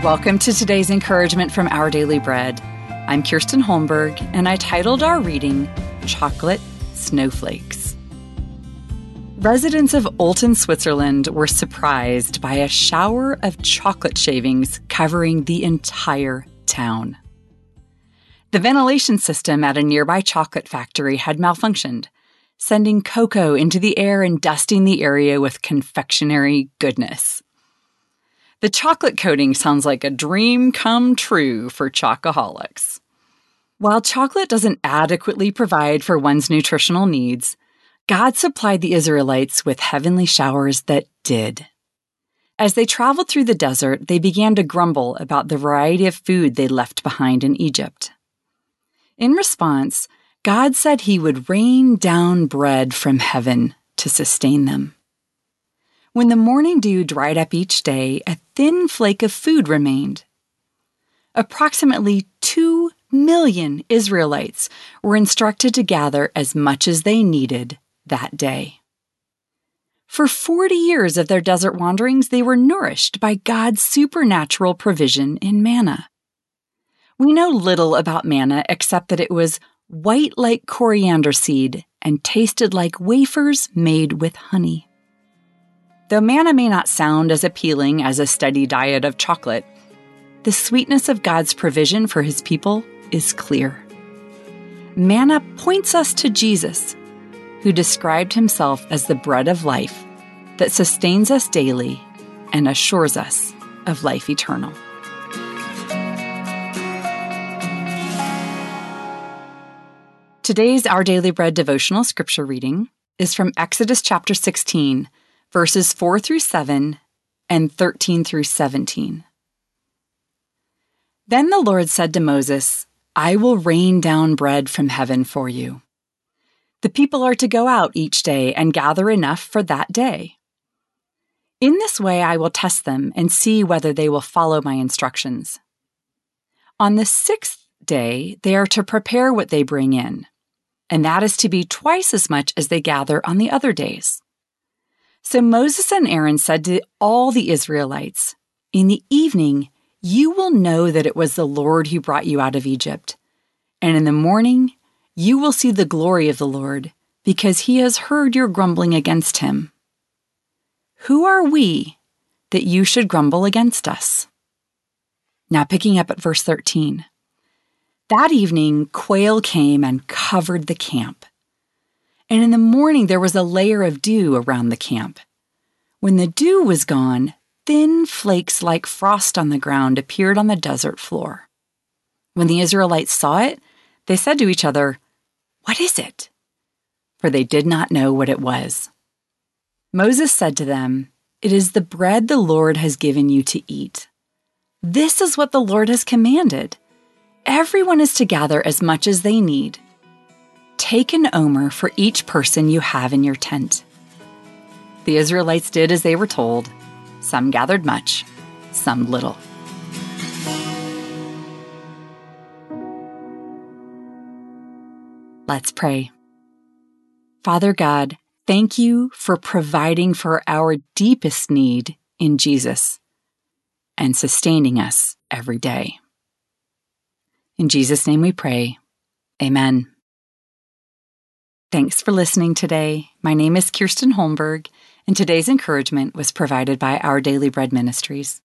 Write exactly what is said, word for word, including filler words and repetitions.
Welcome to today's encouragement from Our Daily Bread. I'm Kirsten Holmberg, and I titled our reading, Chocolate Snowflakes. Residents of Olten, Switzerland were surprised by a shower of chocolate shavings covering the entire town. The ventilation system at a nearby chocolate factory had malfunctioned, sending cocoa into the air and dusting the area with confectionery goodness. The chocolate coating sounds like a dream come true for chocoholics. While chocolate doesn't adequately provide for one's nutritional needs, God supplied the Israelites with heavenly showers that did. As they traveled through the desert, they began to grumble about the variety of food they left behind in Egypt. In response, God said He would rain down bread from heaven to sustain them. When the morning dew dried up each day, a thin flake of food remained. Approximately two million Israelites were instructed to gather as much as they needed that day. For forty years of their desert wanderings, they were nourished by God's supernatural provision in manna. We know little about manna except that it was white like coriander seed and tasted like wafers made with honey. Though manna may not sound as appealing as a steady diet of chocolate, the sweetness of God's provision for His people is clear. Manna points us to Jesus, who described Himself as the bread of life that sustains us daily and assures us of life eternal. Today's Our Daily Bread devotional scripture reading is from Exodus chapter sixteen, verses four through seven and thirteen through seventeen. Then the Lord said to Moses, I will rain down bread from heaven for you. The people are to go out each day and gather enough for that day. In this way I will test them and see whether they will follow my instructions. On the sixth day they are to prepare what they bring in, and that is to be twice as much as they gather on the other days. So Moses and Aaron said to all the Israelites, In the evening you will know that it was the Lord who brought you out of Egypt, and in the morning you will see the glory of the Lord, because He has heard your grumbling against Him. Who are we that you should grumble against us? Now picking up at verse thirteen. That evening quail came and covered the camp. And in the morning there was a layer of dew around the camp. When the dew was gone, thin flakes like frost on the ground appeared on the desert floor. When the Israelites saw it, they said to each other, What is it? For they did not know what it was. Moses said to them, It is the bread the Lord has given you to eat. This is what the Lord has commanded. Everyone is to gather as much as they need. Take an omer for each person you have in your tent. The Israelites did as they were told. Some gathered much, some little. Let's pray. Father God, thank you for providing for our deepest need in Jesus and sustaining us every day. In Jesus' name we pray. Amen. Thanks for listening today. My name is Kirsten Holmberg, and today's encouragement was provided by Our Daily Bread Ministries.